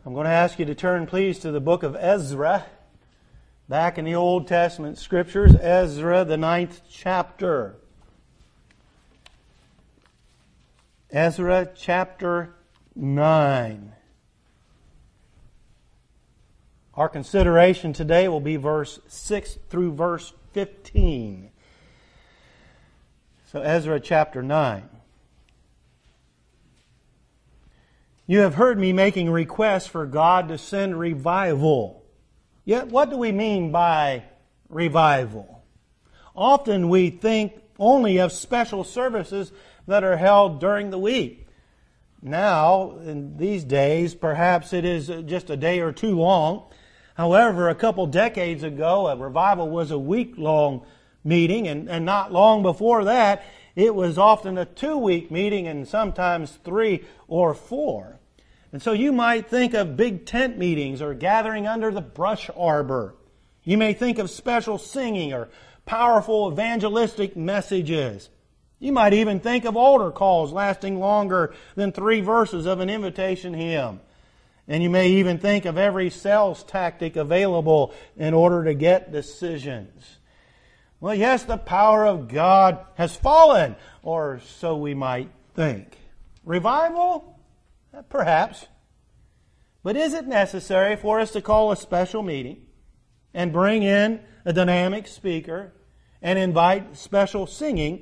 I'm going to ask you to turn, please, to the book of Ezra. Back in the Old Testament Scriptures, Ezra, the 9th chapter. Ezra chapter 9. Our consideration today will be verse 6 through verse 15. So Ezra chapter 9. You have heard me making requests for God to send revival. Yet what do we mean by revival? Often we think only of special services that are held during the week. Now, in these days, perhaps it is just a day or two long. However, a couple decades ago, a revival was a week-long meeting, and not long before that, it was often a 2-week meeting and sometimes 3 or 4. And so you might think of big tent meetings or gathering under the brush arbor. You may think of special singing or powerful evangelistic messages. You might even think of altar calls lasting longer than 3 verses of an invitation hymn. And you may even think of every sales tactic available in order to get decisions. Well, yes, the power of God has fallen, or so we might think. Revival? Perhaps. But is it necessary for us to call a special meeting and bring in a dynamic speaker and invite special singing?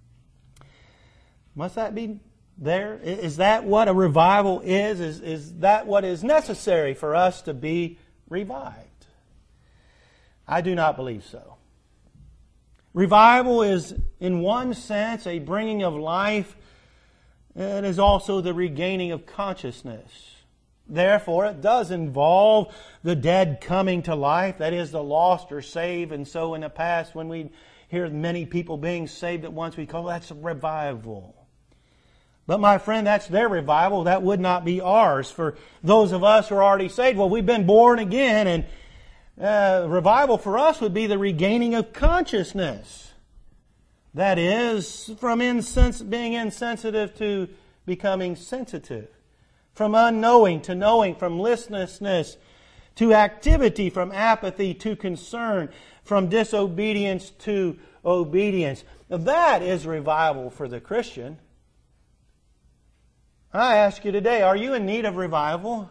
Must that be there? Is that what a revival is? Is that what is necessary for us to be revived? I do not believe so. Revival is, in one sense, a bringing of life. It is also the regaining of consciousness. Therefore, it does involve the dead coming to life, that is, the lost are saved. And so in the past, when we hear many people being saved at once, we call that's a revival. But my friend, that's their revival. That would not be ours. For those of us who are already saved, well, we've been born again, and revival for us would be the regaining of consciousness. That is, from being insensitive to becoming sensitive. From unknowing to knowing. From listlessness to activity. From apathy to concern. From disobedience to obedience. That is revival for the Christian. I ask you today, are you in need of revival?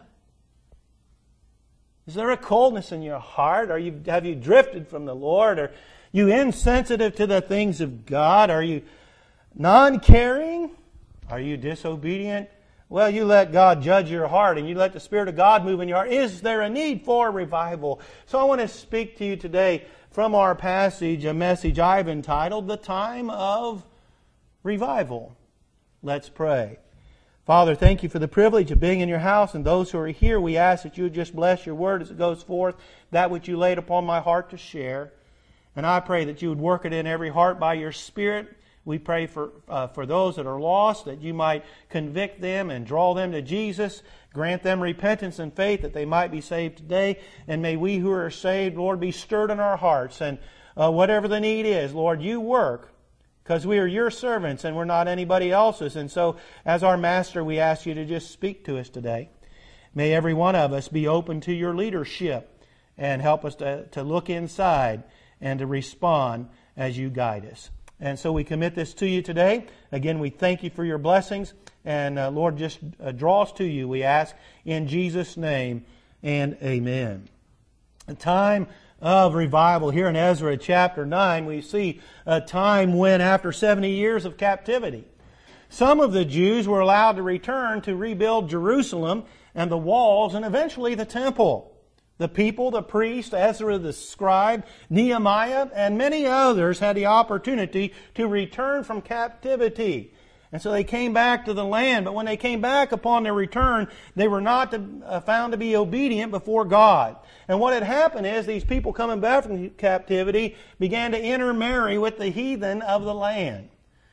Is there a coldness in your heart? Have you drifted from the Lord? Are you insensitive to the things of God? Are you non-caring? Are you disobedient? Well, you let God judge your heart and you let the Spirit of God move in your heart. Is there a need for revival? So I want to speak to you today from our passage, a message I've entitled, The Time of Revival. Let's pray. Father, thank you for the privilege of being in your house, and those who are here, we ask that you would just bless your word as it goes forth, that which you laid upon my heart to share. And I pray that you would work it in every heart by your Spirit. We pray for those that are lost, that you might convict them and draw them to Jesus. Grant them repentance and faith that they might be saved today. And may we who are saved, Lord, be stirred in our hearts. And whatever the need is, Lord, you work. Because we are your servants and we're not anybody else's. And so, as our Master, we ask you to just speak to us today. May every one of us be open to your leadership and help us to look inside and to respond as you guide us. And so we commit this to you today. Again, we thank you for your blessings. And Lord, just draw us to you, we ask, in Jesus' name, and amen. A time of revival. Here in Ezra chapter 9, we see a time when, after 70 years of captivity, some of the Jews were allowed to return to rebuild Jerusalem and the walls and eventually the temple. The people, the priest, Ezra the scribe, Nehemiah, and many others had the opportunity to return from captivity. And so they came back to the land. But when they came back upon their return, they were not found to be obedient before God. And what had happened is these people coming back from captivity began to intermarry with the heathen of the land.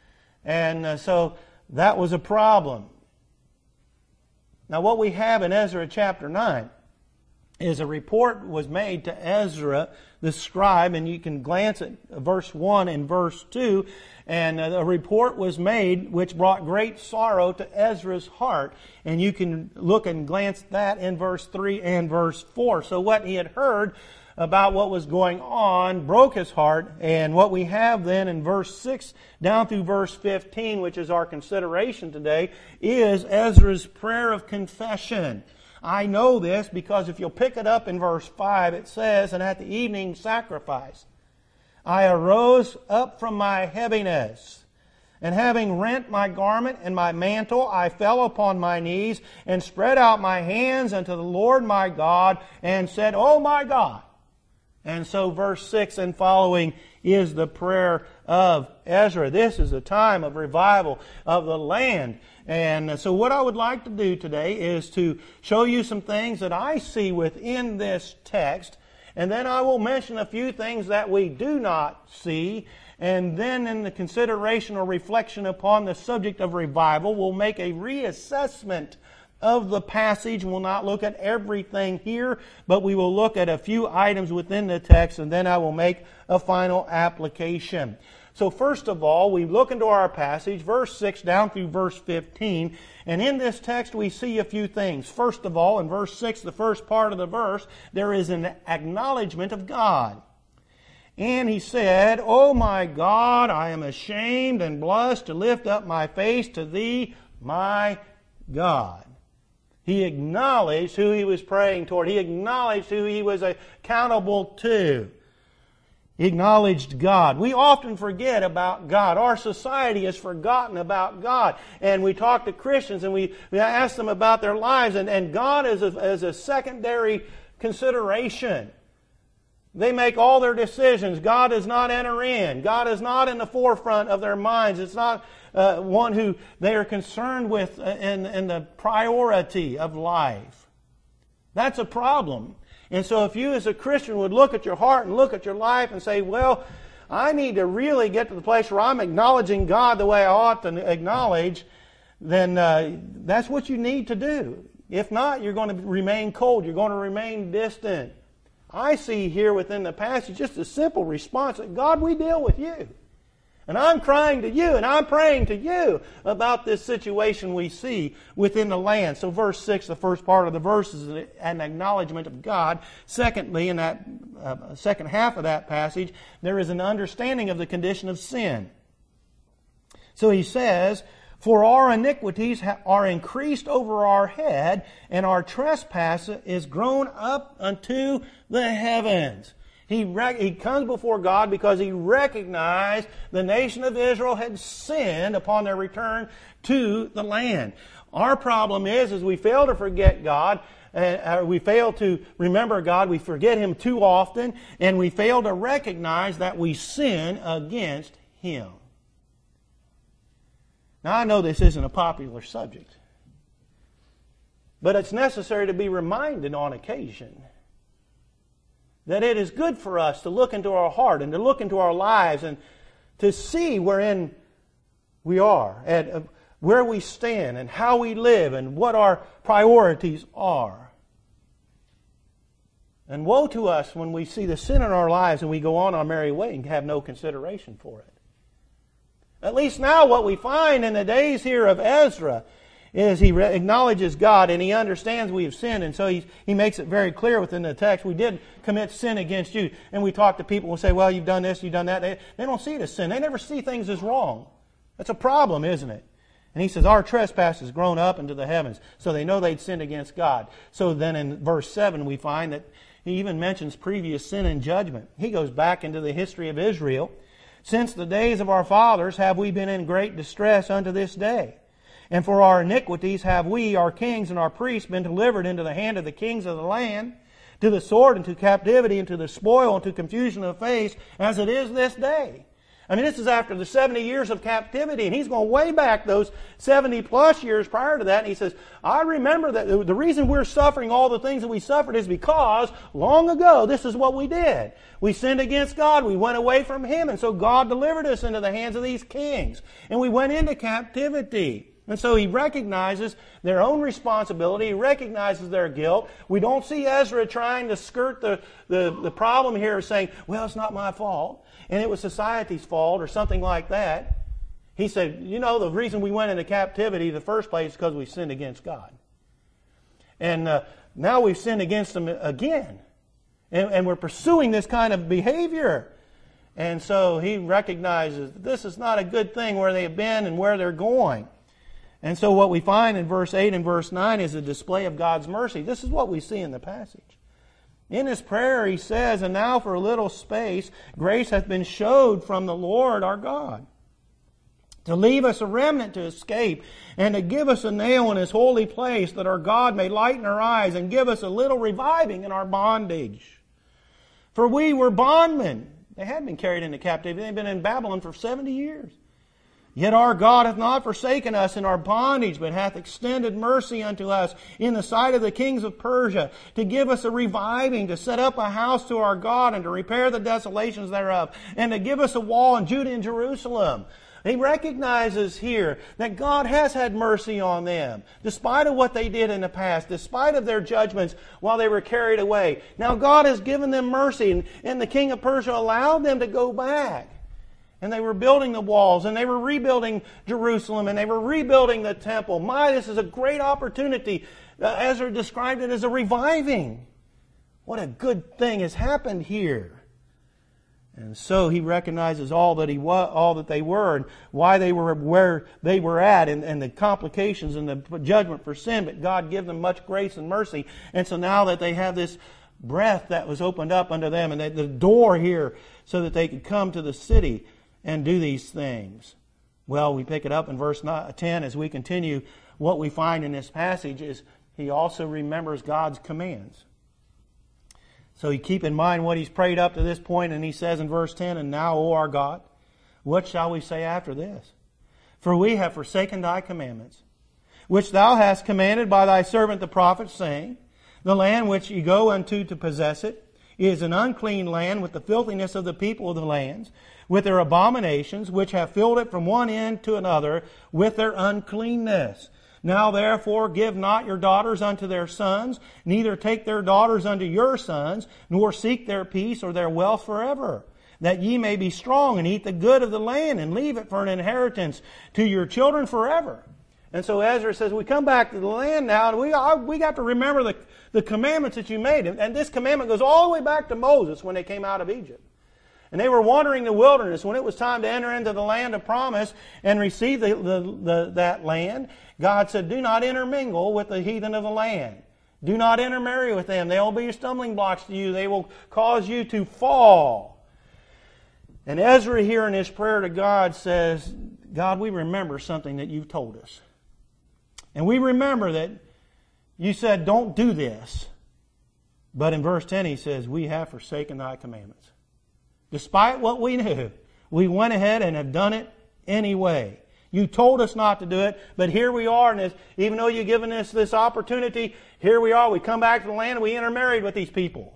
And so that was a problem. Now what we have in Ezra chapter 9 is a report was made to Ezra the scribe, and you can glance at verse 1 and verse 2, and a report was made which brought great sorrow to Ezra's heart, and you can look and glance that in verse 3 and verse 4. So what he had heard about what was going on broke his heart, and what we have then in verse 6 down through verse 15, which is our consideration today, is Ezra's prayer of confession. I know this because if you'll pick it up in verse 5, it says, "And at the evening sacrifice, I arose up from my heaviness, and having rent my garment and my mantle, I fell upon my knees and spread out my hands unto the Lord my God, and said, O my God." And so verse 6 and following is the prayer of Ezra. This is a time of revival of the land. And so what I would like to do today is to show you some things that I see within this text, and then I will mention a few things that we do not see, and then in the consideration or reflection upon the subject of revival, we'll make a reassessment of the passage. We'll not look at everything here, but we will look at a few items within the text, and then I will make a final application. So first of all, we look into our passage, verse 6 down through verse 15, and in this text we see a few things. First of all, in verse 6, the first part of the verse, there is an acknowledgement of God. And he said, O my God, I am ashamed and blush to lift up my face to Thee, my God. He acknowledged who he was praying toward. He acknowledged who he was accountable to. He acknowledged God. We often forget about God. Our society has forgotten about God. And we talk to Christians and we ask them about their lives, and God is a secondary consideration. They make all their decisions. God does not enter in. God is not in the forefront of their minds. It's not one who they are concerned with in the priority of life. That's a problem. And so if you as a Christian would look at your heart and look at your life and say, well, I need to really get to the place where I'm acknowledging God the way I ought to acknowledge, then that's what you need to do. If not, you're going to remain cold. You're going to remain distant. I see here within the passage just a simple response that, God, we deal with you. And I'm crying to you, and I'm praying to you about this situation we see within the land. So verse 6, the first part of the verse, is an acknowledgement of God. Secondly, in that second half of that passage, there is an understanding of the condition of sin. So he says, For our iniquities are increased over our head, and our trespass is grown up unto the heavens. He comes before God because he recognized the nation of Israel had sinned upon their return to the land. Our problem is we fail to forget God, we fail to remember God, we forget Him too often, and we fail to recognize that we sin against Him. Now I know this isn't a popular subject, but it's necessary to be reminded on occasion that it is good for us to look into our heart and to look into our lives and to see wherein we are, and where we stand and how we live and what our priorities are. And woe to us when we see the sin in our lives and we go on our merry way and have no consideration for it. At least now what we find in the days here of Ezra is he acknowledges God and he understands we have sinned, and so he makes it very clear within the text, we did commit sin against you. And we talk to people who say, well, you've done this, you've done that. They don't see it as sin. They never see things as wrong. That's a problem, isn't it? And he says, our trespass has grown up into the heavens. So they know they'd sinned against God. So then in verse 7 we find that he even mentions previous sin and judgment. He goes back into the history of Israel. Since the days of our fathers have we been in great distress unto this day. And for our iniquities have we, our kings and our priests, been delivered into the hand of the kings of the land, to the sword and to captivity and to the spoil and to confusion of face, as it is this day. I mean, this is after the 70 years of captivity, and he's going way back those 70 plus years prior to that, and he says, I remember that the reason we're suffering all the things that we suffered is because long ago this is what we did. We sinned against God, we went away from Him, and so God delivered us into the hands of these kings, and we went into captivity. And so he recognizes their own responsibility. He recognizes their guilt. We don't see Ezra trying to skirt the problem here, saying, well, it's not my fault, and it was society's fault, or something like that. He said, the reason we went into captivity in the first place is because we sinned against God. And now we've sinned against Him again. And we're pursuing this kind of behavior. And so he recognizes this is not a good thing where they have been and where they're going. And so what we find in verse 8 and verse 9 is a display of God's mercy. This is what we see in the passage. In his prayer he says, and now for a little space grace hath been showed from the Lord our God, to leave us a remnant to escape, and to give us a nail in His holy place, that our God may lighten our eyes, and give us a little reviving in our bondage. For we were bondmen. They had been carried into captivity. They'd been in Babylon for 70 years. Yet our God hath not forsaken us in our bondage, but hath extended mercy unto us in the sight of the kings of Persia, to give us a reviving, to set up a house to our God, and to repair the desolations thereof, and to give us a wall in Judah and Jerusalem. He recognizes here that God has had mercy on them, despite of what they did in the past, despite of their judgments while they were carried away. Now God has given them mercy, and the king of Persia allowed them to go back. And they were building the walls, and they were rebuilding Jerusalem, and they were rebuilding the temple. This is a great opportunity. Ezra described it as a reviving. What a good thing has happened here. And so he recognizes all that they were, and why they were where they were at, and the complications and the judgment for sin. But God gave them much grace and mercy. And so now that they have this breath that was opened up unto them, and the door here so that they could come to the city and do these things. Well, we pick it up in verse 10 as we continue. What we find in this passage is he also remembers God's commands. So you keep in mind what he's prayed up to this point, and he says in verse 10, and now, O our God, what shall we say after this? For we have forsaken thy commandments, which thou hast commanded by thy servant the prophet, saying, the land which ye go unto to possess it is an unclean land, with the filthiness of the people of the lands, with their abominations, which have filled it from one end to another, with their uncleanness. Now therefore give not your daughters unto their sons, neither take their daughters unto your sons, nor seek their peace or their wealth forever, that ye may be strong and eat the good of the land, and leave it for an inheritance to your children forever. And so Ezra says, we come back to the land now, and we got to remember the commandments that you made. And this commandment goes all the way back to Moses when they came out of Egypt. And they were wandering the wilderness when it was time to enter into the land of promise and receive that land. God said, do not intermingle with the heathen of the land. Do not intermarry with them. They will be stumbling blocks to you. They will cause you to fall. And Ezra here in his prayer to God says, God, we remember something that you've told us. And we remember that you said, don't do this. But in verse 10 he says, we have forsaken thy commandments. Despite what we knew, we went ahead and have done it anyway. You told us not to do it, but here we are. And even though you've given us this opportunity, here we are. We come back to the land and we intermarried with these people.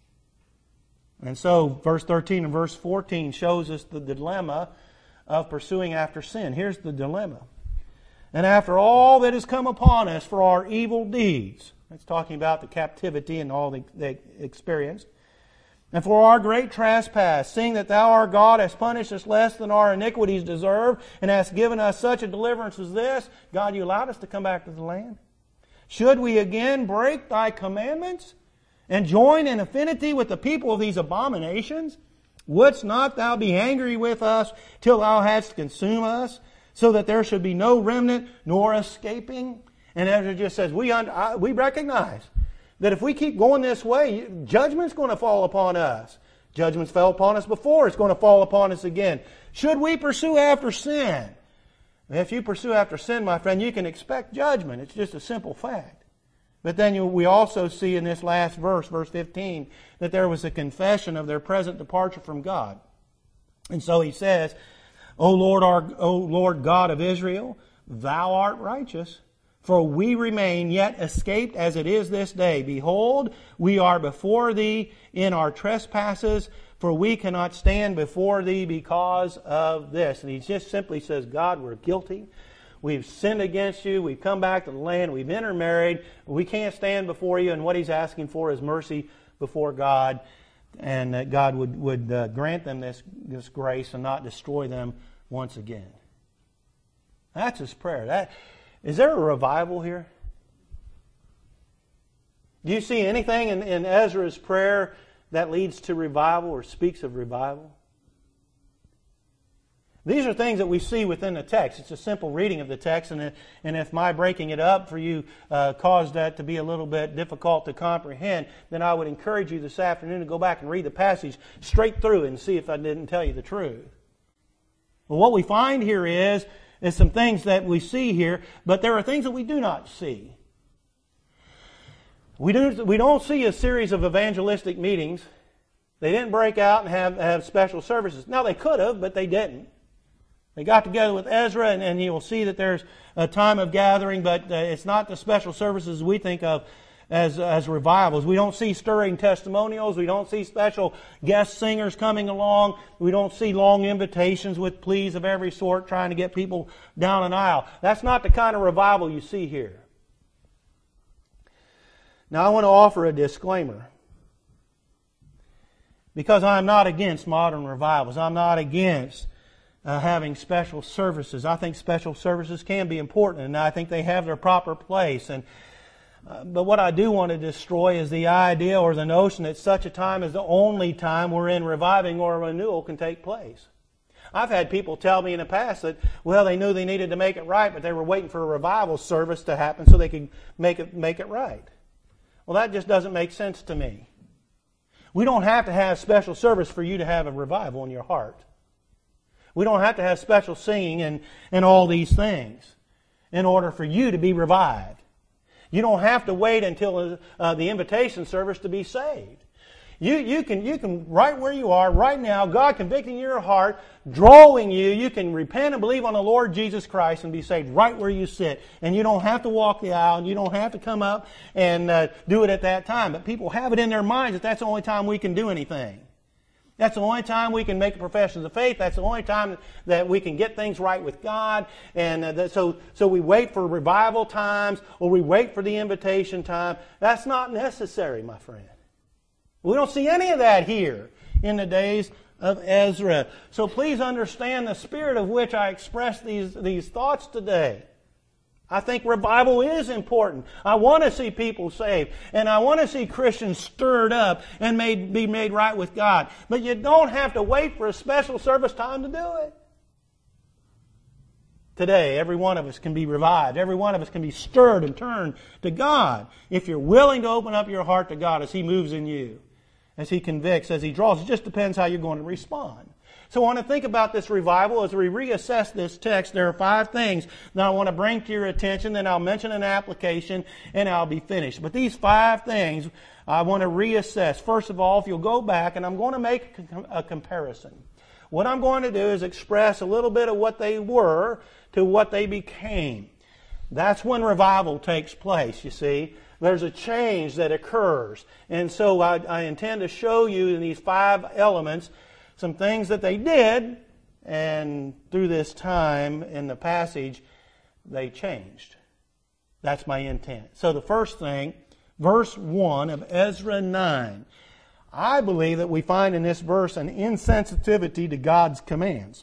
And so verse 13 and verse 14 shows us the dilemma of pursuing after sin. Here's the dilemma. And after all that has come upon us for our evil deeds, that's talking about the captivity and all they experienced, and for our great trespass, seeing that thou, our God, hast punished us less than our iniquities deserve, and hast given us such a deliverance as this, God, you allowed us to come back to the land. Should we again break thy commandments and join in affinity with the people of these abominations? Wouldst not thou be angry with us till thou hadst consumed us, so that there should be no remnant nor escaping? And Ezra just says, we recognize that if we keep going this way, judgment's going to fall upon us. Judgments fell upon us before. It's going to fall upon us again. Should we pursue after sin? If you pursue after sin, my friend, you can expect judgment. It's just a simple fact. But then we also see in this last verse, verse 15, that there was a confession of their present departure from God. And so he says, O Lord God of Israel, thou art righteous. For we remain yet escaped as it is this day. Behold, we are before thee in our trespasses, for we cannot stand before thee because of this. And he just simply says, God, we're guilty. we've sinned against you, we've come back to the land, we've intermarried, we can't stand before you, and what he's asking for is mercy before God, and that God would grant them this grace and not destroy them once again. That's his prayer. Is there a revival here? Do you see anything in Ezra's prayer that leads to revival or speaks of revival? These are things that we see within the text. It's a simple reading of the text, and if my breaking it up for you caused that to be a little bit difficult to comprehend, then I would encourage you this afternoon to go back and read the passage straight through and see if I didn't tell you the truth. Well, what we find here is some things that we see here, but there are things that we do not see. We don't see a series of evangelistic meetings. They didn't break out and have special services. Now, they could have, but they didn't. They got together with Ezra, and you'll see that there's a time of gathering, but it's not the special services we think of as revivals. We don't see stirring testimonials. We don't see special guest singers coming along. We don't see long invitations with pleas of every sort trying to get people down an aisle. That's not the kind of revival you see here. Now, I want to offer a disclaimer. Because I'm not against modern revivals. I'm not against having special services. I think special services can be important, and I think they have their proper place. But what I do want to destroy is the idea or the notion that such a time is the only time wherein reviving or renewal can take place. I've had people tell me in the past that, well, they knew they needed to make it right, but they were waiting for a revival service to happen so they could make it right. Well, that just doesn't make sense to me. We don't have to have special service for you to have a revival in your heart. We don't have to have special singing and all these things in order for you to be revived. You don't have to wait until the invitation service to be saved. You can right where you are right now, God convicting your heart, drawing you. You can repent and believe on the Lord Jesus Christ and be saved right where you sit. And you don't have to walk the aisle, and you don't have to come up and do it at that time. But people have it in their minds that that's the only time we can do anything. That's the only time we can make a profession of faith. That's the only time that we can get things right with God. And so we wait for revival times, or we wait for the invitation time. That's not necessary, my friend. We don't see any of that here in the days of Ezra. So please understand the spirit of which I express these thoughts today. I think revival is important. I want to see people saved. And I want to see Christians stirred up and be made right with God. But you don't have to wait for a special service time to do it. Today, every one of us can be revived. Every one of us can be stirred and turned to God. If you're willing to open up your heart to God as He moves in you, as He convicts, as He draws. It just depends how you're going to respond. So I want to think about this revival as we reassess this text. There are 5 things that I want to bring to your attention. Then I'll mention an application and I'll be finished. But these 5 things I want to reassess. First of all, if you'll go back, and I'm going to make a comparison. What I'm going to do is express a little bit of what they were to what they became. That's when revival takes place, you see. There's a change that occurs. And so I intend to show you in these 5 elements some things that they did, and through this time in the passage, they changed. That's my intent. So the first thing, verse 1 of Ezra 9. I believe that we find in this verse an insensitivity to God's commands.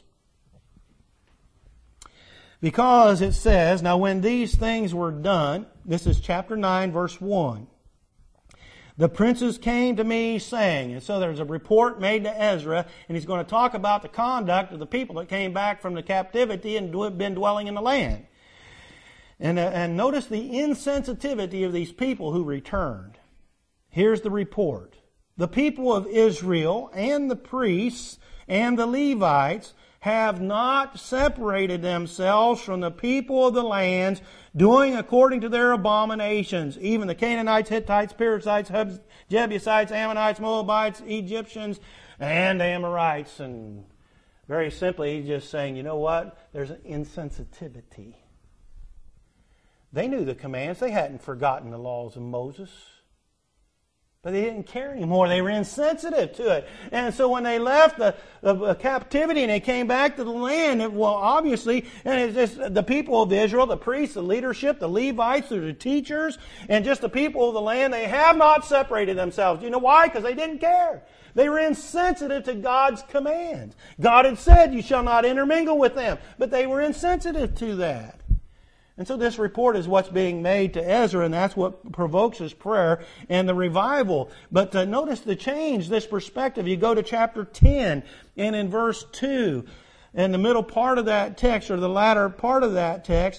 Because it says, now when these things were done, this is chapter 9, verse 1. The princes came to me saying, and so there's a report made to Ezra, and he's going to talk about the conduct of the people that came back from the captivity and been dwelling in the land. And notice the insensitivity of these people who returned. Here's the report. The people of Israel and the priests and the Levites have not separated themselves from the people of the lands, doing according to their abominations. Even the Canaanites, Hittites, Perizzites, Jebusites, Ammonites, Moabites, Egyptians, and Amorites. And very simply, he's just saying, you know what? There's an insensitivity. They knew the commands. They hadn't forgotten the laws of Moses. But they didn't care anymore. They were insensitive to it. And so when they left the captivity and they came back to the land, obviously, and it's just the people of Israel, the priests, the leadership, the Levites, the teachers, and just the people of the land, they have not separated themselves. You know why? Because they didn't care. They were insensitive to God's commands. God had said, you shall not intermingle with them. But they were insensitive to that. And so this report is what's being made to Ezra, and that's what provokes his prayer and the revival. But notice the change, this perspective. You go to chapter 10, and in verse 2, in the middle part of that text, or the latter part of that text,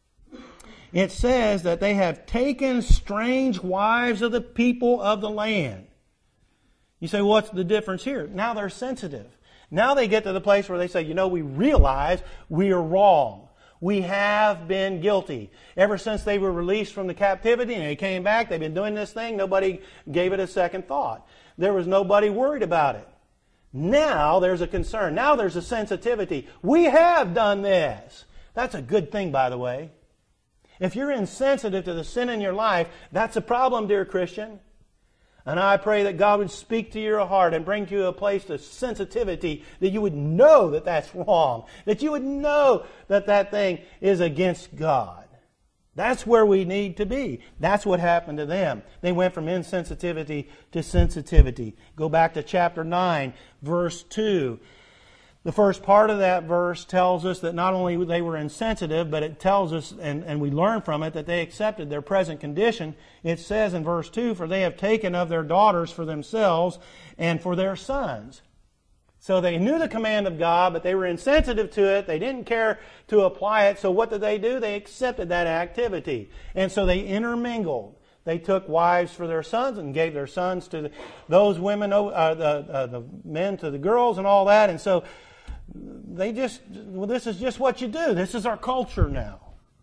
it says that they have taken strange wives of the people of the land. You say, what's the difference here? Now they're sensitive. Now they get to the place where they say, we realize we are wrong. We have been guilty. Ever since they were released from the captivity and they came back, they've been doing this thing. Nobody gave it a second thought. There was nobody worried about it. Now there's a concern. Now there's a sensitivity. We have done this. That's a good thing, by the way. If you're insensitive to the sin in your life, that's a problem, dear Christian. And I pray that God would speak to your heart and bring you to a place of sensitivity that you would know that that's wrong. That you would know that that thing is against God. That's where we need to be. That's what happened to them. They went from insensitivity to sensitivity. Go back to chapter 9, verse 2. The first part of that verse tells us that not only they were insensitive, but it tells us, and we learn from it, that they accepted their present condition. It says in verse 2, for they have taken of their daughters for themselves and for their sons. So they knew the command of God, but they were insensitive to it. They didn't care to apply it. So what did they do? They accepted that activity. And so they intermingled. They took wives for their sons and gave their sons to those women, the men to the girls and all that. And so this is just what you do. This is our culture now.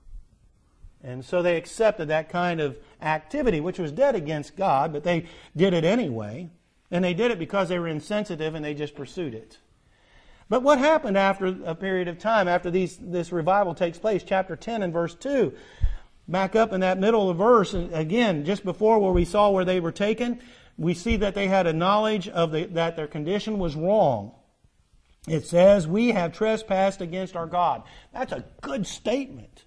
And so they accepted that kind of activity, which was dead against God, but they did it anyway. And they did it because they were insensitive and they just pursued it. But what happened after a period of time, after this revival takes place? Chapter 10 and verse 2. Back up in that middle of the verse, again, just before where we saw where they were taken, we see that they had a knowledge of that their condition was wrong. It says, we have trespassed against our God. That's a good statement.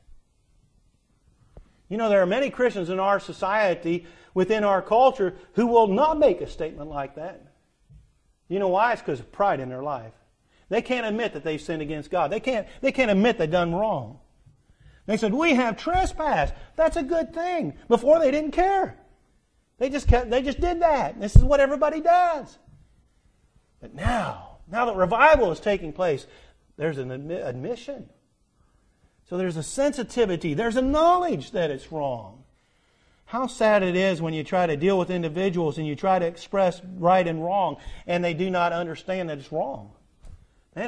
There are many Christians in our society, within our culture, who will not make a statement like that. You know why? It's because of pride in their life. They can't admit that they've sinned against God. They can't admit they've done wrong. They said, we have trespassed. That's a good thing. Before they didn't care. They just did that. This is what everybody does. But now that revival is taking place, there's an admission. So there's a sensitivity. There's a knowledge that it's wrong. How sad it is when you try to deal with individuals and you try to express right and wrong and they do not understand that it's wrong. And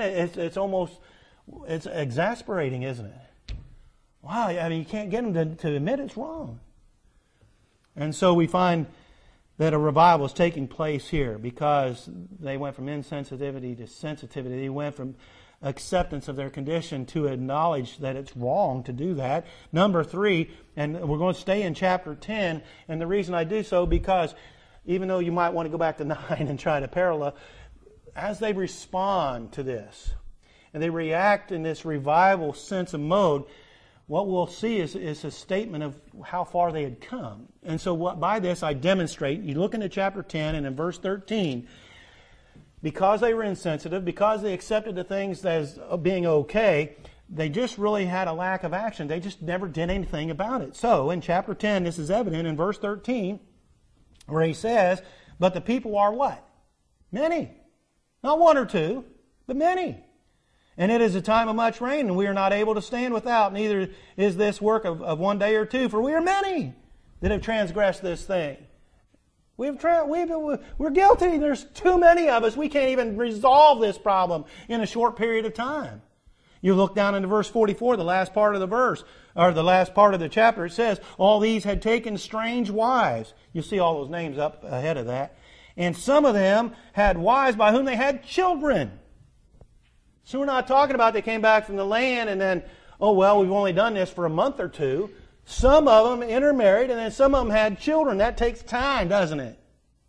it's exasperating, isn't it? Wow, you can't get them to admit it's wrong. And so we find that a revival is taking place here because they went from insensitivity to sensitivity. They went from acceptance of their condition to acknowledge that it's wrong to do that. Number 3, and we're going to stay in chapter 10, and the reason I do so because even though you might want to go back to 9 and try to parallel, as they respond to this, and they react in this revival sense of mode, what we'll see is a statement of how far they had come. And so by this I demonstrate, you look into chapter 10 and in verse 13, because they were insensitive, because they accepted the things as being okay, they just really had a lack of action. They just never did anything about it. So in chapter 10, this is evident in verse 13, where he says, but the people are what? Many. Not 1 or 2, but many. And it is a time of much rain, and we are not able to stand without. Neither is this work of 1 day or 2, for we are many that have transgressed this thing. We're guilty. There's too many of us. We can't even resolve this problem in a short period of time. You look down into verse 44, the last part of the verse, or the last part of the chapter. It says, all these had taken strange wives. You see all those names up ahead of that. And some of them had wives by whom they had children. So we're not talking about they came back from the land and then, we've only done this for a month or 2. Some of them intermarried and then some of them had children. That takes time, doesn't it?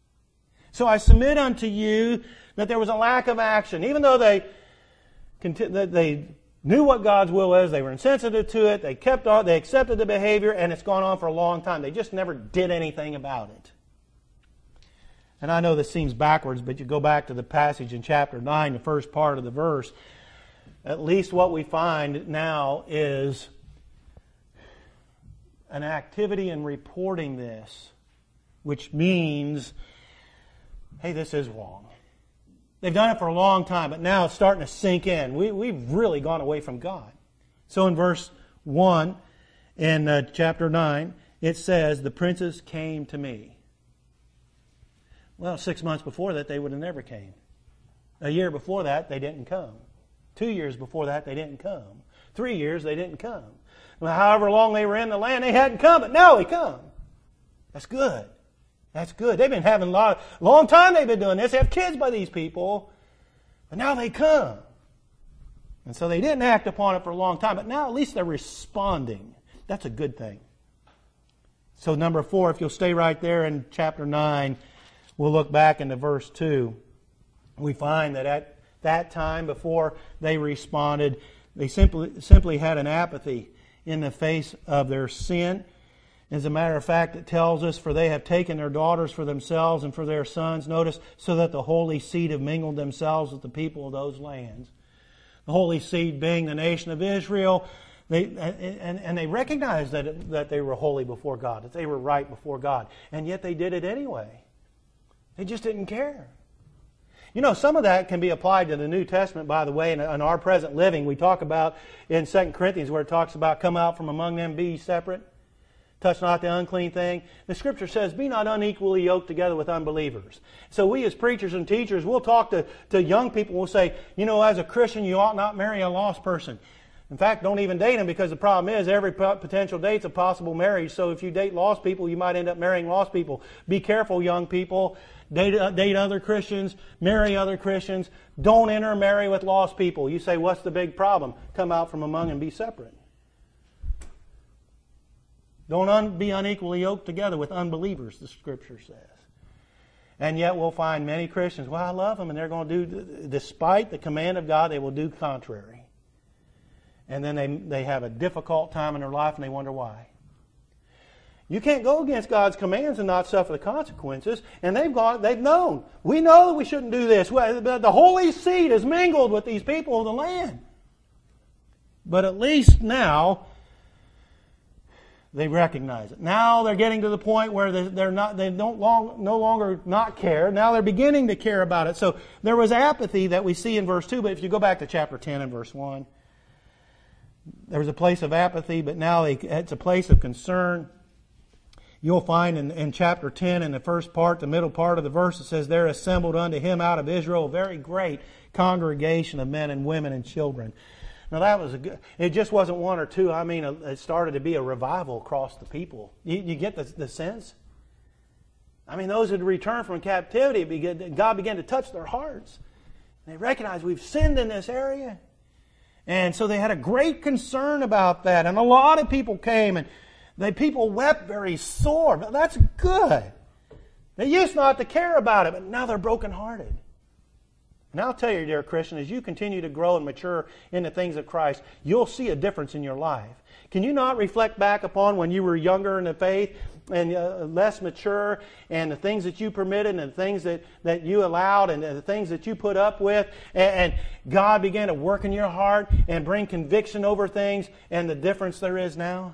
So I submit unto you that there was a lack of action. Even though they knew what God's will is, they were insensitive to it, they accepted the behavior, and it's gone on for a long time. They just never did anything about it. And I know this seems backwards, but you go back to the passage in chapter 9, the first part of the verse, at least what we find now is an activity in reporting this, which means, hey, this is wrong. They've done it for a long time, but now it's starting to sink in. We've really gone away from God. So in verse 1 in chapter 9, it says, the princes came to me. Well, 6 months before that, they would have never came. A year before that, they didn't come. 2 years before that, they didn't come. 3 years, they didn't come. Well, however long they were in the land, they hadn't come, but now they come. That's good. That's good. They've been having long time they've been doing this. They have kids by these people, but now they come. And so they didn't act upon it for a long time, but now at least they're responding. That's a good thing. So number 4, if you'll stay right there in chapter 9, we'll look back into verse 2. We find that at that time, before they responded, they simply had an apathy in the face of their sin. As a matter of fact, it tells us, for they have taken their daughters for themselves and for their sons, notice, so that the holy seed have mingled themselves with the people of those lands. The holy seed being the nation of Israel, they recognized that they were holy before God, that they were right before God, and yet they did it anyway. They just didn't care. You know, some of that can be applied to the New Testament, by the way, in our present living. We talk about in 2 Corinthians where it talks about, come out from among them, be ye separate. Touch not the unclean thing. The Scripture says, be not unequally yoked together with unbelievers. So we as preachers and teachers, we'll talk to young people. We'll say, you know, as a Christian, you ought not marry a lost person. In fact, don't even date them, because the problem is every potential date's a possible marriage. So if you date lost people, you might end up marrying lost people. Be careful, young people. Date other Christians. Marry other Christians. Don't intermarry with lost people. You say, what's the big problem? Come out from among and be separate. Don't be unequally yoked together with unbelievers, the Scripture says. And yet we'll find many Christians, well, I love them, and they're going to do, despite the command of God, they will do contrary. And then they have a difficult time in their life, and they wonder why. You can't go against God's commands and not suffer the consequences. And they've known. We know that we shouldn't do this. The holy seed is mingled with these people of the land. But at least now they recognize it. Now they're getting to the point where they no longer not care. Now they're beginning to care about it. So there was apathy that we see in verse 2. But if you go back to chapter 10 and verse 1, there was a place of apathy, but now it's a place of concern. You'll find in chapter 10, in the first part, the middle part of the verse, it says, there assembled unto him out of Israel a very great congregation of men and women and children. Now that was it just wasn't one or two. I mean, it started to be a revival across the people. You get the sense? I mean, those who had returned from captivity, God began to touch their hearts. And they recognized we've sinned in this area. And so they had a great concern about that. And a lot of people came, and people wept very sore. But that's good. They used not to care about it, but now they're brokenhearted. And I'll tell you, dear Christian, as you continue to grow and mature in the things of Christ, you'll see a difference in your life. Can you not reflect back upon when you were younger in the faith and less mature, and the things that you permitted and the things that you allowed and the things that you put up with, and God began to work in your heart and bring conviction over things, and the difference there is now?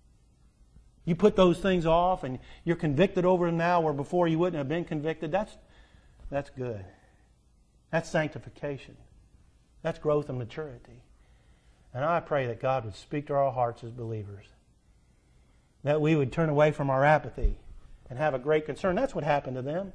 You put those things off and you're convicted over them now where before you wouldn't have been convicted. That's good. That's sanctification. That's growth and maturity. And I pray that God would speak to our hearts as believers. That we would turn away from our apathy and have a great concern. That's what happened to them.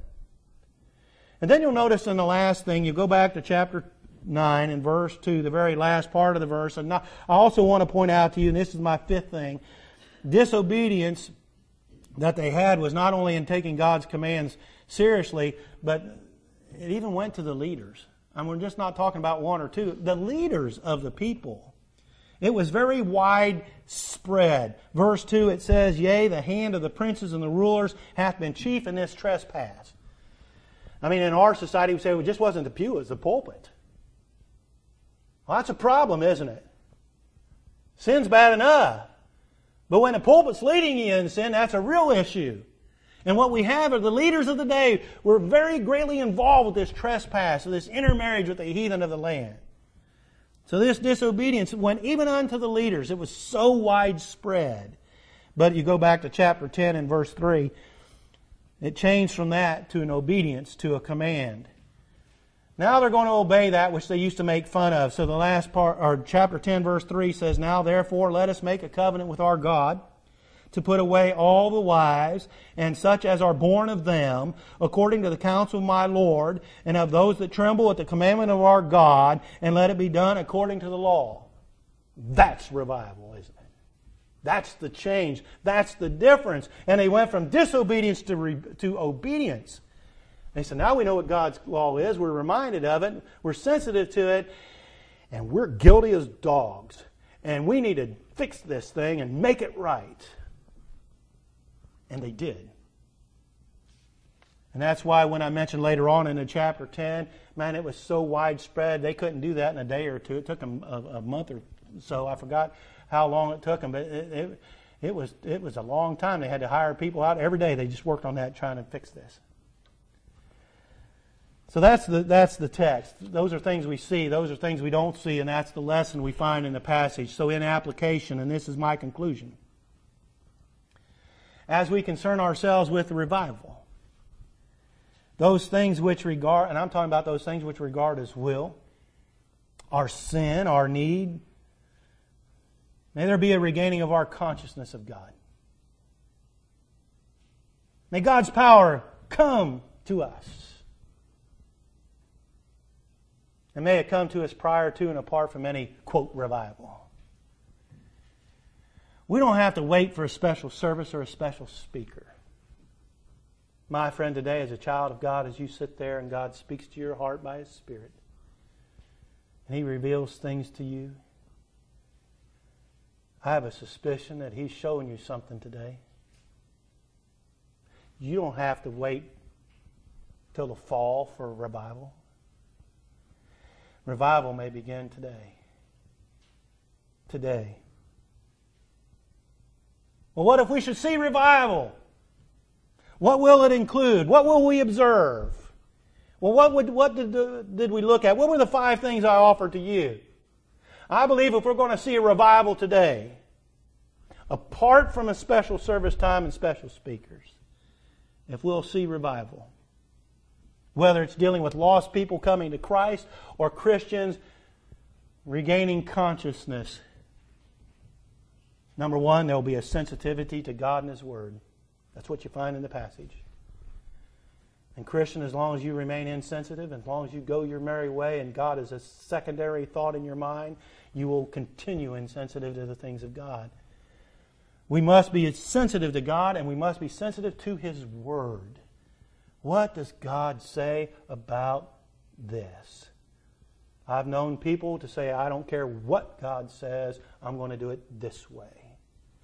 And then you'll notice in the last thing, you go back to chapter 9 and verse 2, the very last part of the verse. And I also want to point out to you, and this is my fifth thing, disobedience that they had was not only in taking God's commands seriously, but it even went to the leaders. And we're just not talking about one or two. The leaders of the people. It was very widespread. Verse 2, it says, yea, the hand of the princes and the rulers hath been chief in this trespass. I mean, in our society, we say, well, it just wasn't the pew, it was the pulpit. Well, that's a problem, isn't it? Sin's bad enough. But when the pulpit's leading you in sin, that's a real issue. And what we have are the leaders of the day were very greatly involved with this trespass, this intermarriage with the heathen of the land. So this disobedience went even unto the leaders. It was so widespread. But you go back to chapter 10 and verse 3, it changed from that to an obedience, to a command. Now they're going to obey that which they used to make fun of. So the last part, or chapter 10 verse 3 says, Now therefore let us make a covenant with our God, to put away all the wives, and such as are born of them, according to the counsel of my Lord, and of those that tremble at the commandment of our God, and let it be done according to the law. That's revival, isn't it? That's the change. That's the difference. And they went from disobedience to obedience. They said, now we know what God's law is. We're reminded of it. We're sensitive to it. And we're guilty as dogs. And we need to fix this thing and make it right. And they did. And that's why when I mentioned later on in the chapter 10, man, it was so widespread, they couldn't do that in a day or two. It took them a month or so. I forgot how long it took them, but it was a long time. They had to hire people out every day. They just worked on that, trying to fix this. So that's the text. Those are things we see. Those are things we don't see, and that's the lesson we find in the passage. So in application, and this is my conclusion, as we concern ourselves with the revival, those things which regard, and I'm talking about those things which regard as will, our sin, our need, may there be a regaining of our consciousness of God. May God's power come to us. And may it come to us prior to and apart from any, quote, revival. We don't have to wait for a special service or a special speaker. My friend, today, as a child of God, as you sit there and God speaks to your heart by His Spirit, and He reveals things to you, I have a suspicion that He's showing you something today. You don't have to wait till the fall for revival. Revival may begin today. Today. Well, what if we should see revival? What will it include? What will we observe? Well, what did we look at? What were the 5 things I offered to you? I believe if we're going to see a revival today, apart from a special service time and special speakers, if we'll see revival, whether it's dealing with lost people coming to Christ or Christians regaining consciousness, number 1, there will be a sensitivity to God and His Word. That's what you find in the passage. And Christian, as long as you remain insensitive, as long as you go your merry way and God is a secondary thought in your mind, you will continue insensitive to the things of God. We must be sensitive to God, and we must be sensitive to His Word. What does God say about this? I've known people to say, I don't care what God says, I'm going to do it this way.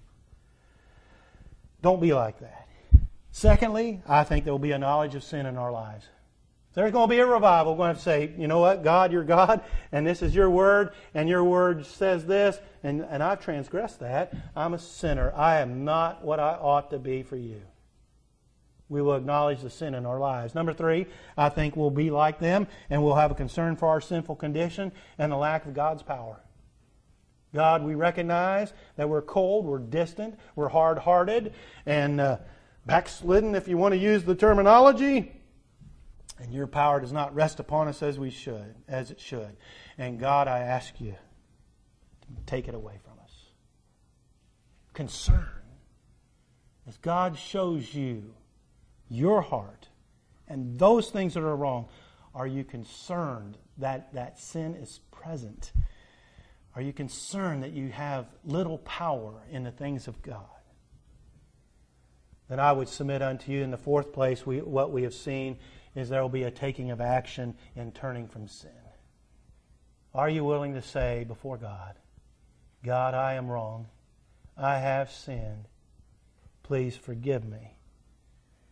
Don't be like that. Secondly, I think there will be a knowledge of sin in our lives. There's going to be a revival. We're going to say, you know what, God, you're God, and this is your word, and your word says this, and I've transgressed that. I'm a sinner. I am not what I ought to be for you. We will acknowledge the sin in our lives. Number 3, I think we'll be like them, and we'll have a concern for our sinful condition and the lack of God's power. God, we recognize that we're cold, we're distant, we're hard-hearted, and backslidden, if you want to use the terminology. And your power does not rest upon us as it should. And God, I ask you to take it away from us. Concern. As God shows you your heart and those things that are wrong, are you concerned that that sin is present? Are you concerned that you have little power in the things of God? Then I would submit unto you in the 4th place, what we have seen is there will be a taking of action in turning from sin. Are you willing to say before God, God, I am wrong. I have sinned. Please forgive me.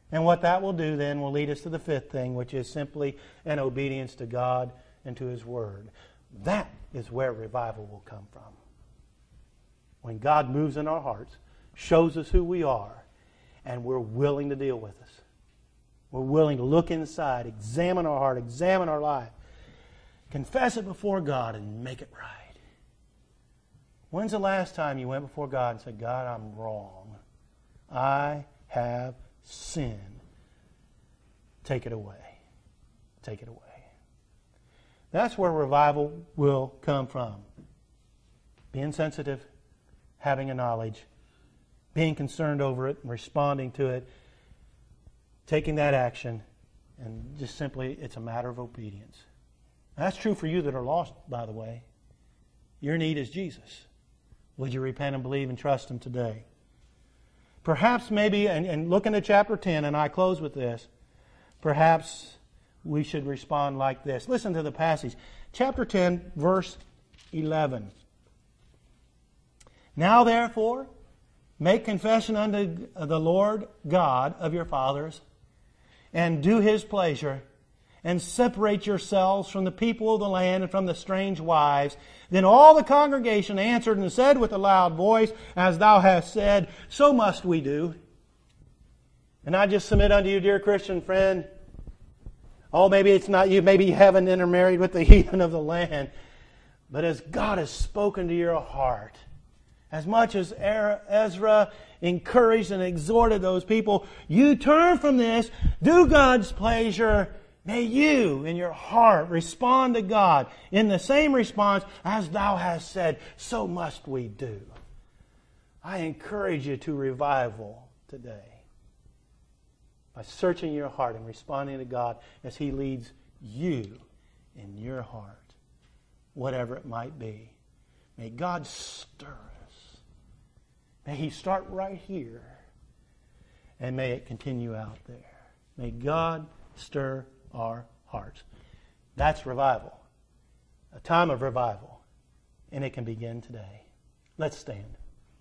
And what that will do then will lead us to the fifth thing, which is simply an obedience to God and to His Word. That is where revival will come from. When God moves in our hearts, shows us who we are, and we're willing to deal with us. We're willing to look inside, examine our heart, examine our life, confess it before God, and make it right. When's the last time you went before God and said, God, I'm wrong. I have sinned. Take it away. Take it away. That's where revival will come from. Being sensitive, having a knowledge, being concerned over it, and responding to it, taking that action, and just simply, it's a matter of obedience. That's true for you that are lost, by the way. Your need is Jesus. Would you repent and believe and trust Him today? Perhaps maybe, and look into chapter 10, and I close with this, perhaps we should respond like this. Listen to the passage. Chapter 10, verse 11. Now therefore, make confession unto the Lord God of your fathers, and do His pleasure, and separate yourselves from the people of the land and from the strange wives. Then all the congregation answered and said with a loud voice, As thou hast said, so must we do. And I just submit unto you, dear Christian friend, maybe it's not you, maybe you haven't intermarried with the heathen of the land, but as God has spoken to your heart, as much as Ezra encouraged and exhorted those people, you turn from this, do God's pleasure. May you, in your heart, respond to God in the same response, as thou hast said, so must we do. I encourage you to revival today by searching your heart and responding to God as He leads you in your heart, whatever it might be. May God stir us. May He start right here, and may it continue out there. May God stir our hearts. That's revival. A time of revival. And it can begin today. Let's stand.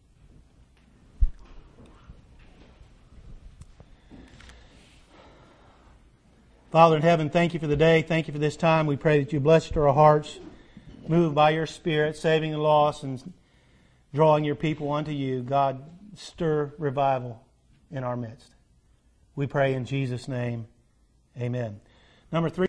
Father in heaven, thank you for the day. Thank you for this time. We pray that you bless our hearts. Move by your Spirit, saving the lost and drawing your people unto you. God, stir revival in our midst. We pray in Jesus' name. Amen. Number 3.